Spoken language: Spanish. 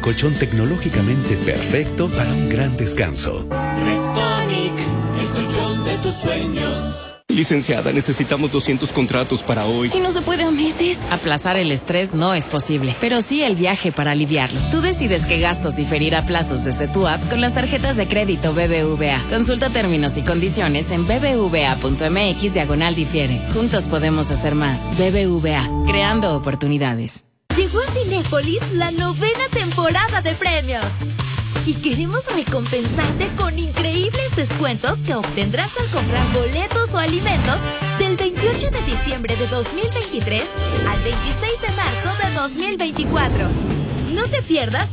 colchón tecnológicamente perfecto para un gran descanso. Restonic, el colchón de tus sueños. Licenciada, necesitamos 200 contratos para hoy. ¿Y no se puede a meses? Aplazar el estrés no es posible, pero sí el viaje para aliviarlo. Tú decides qué gastos diferir a plazos desde tu app con las tarjetas de crédito BBVA. Consulta términos y condiciones en bbva.mx/difiere. Juntos podemos hacer más. BBVA, creando oportunidades. Llegó a Cinépolis la 9ª temporada de premios. Y queremos recompensarte con increíbles descuentos que obtendrás al comprar boletos o alimentos del 28 de diciembre de 2023 al 26 de marzo de 2024. No te pierdas